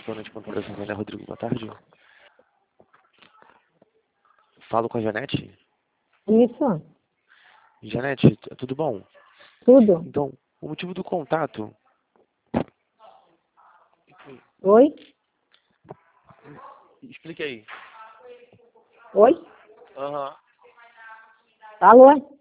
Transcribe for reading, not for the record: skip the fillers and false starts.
restaurante Ponta Zé, Rodrigo, boa tarde. Falo com a Janete? Isso, Janete, tudo bom? tudo. Então, o motivo do contato... Oi? Explique aí. Oi? Aham. Alô?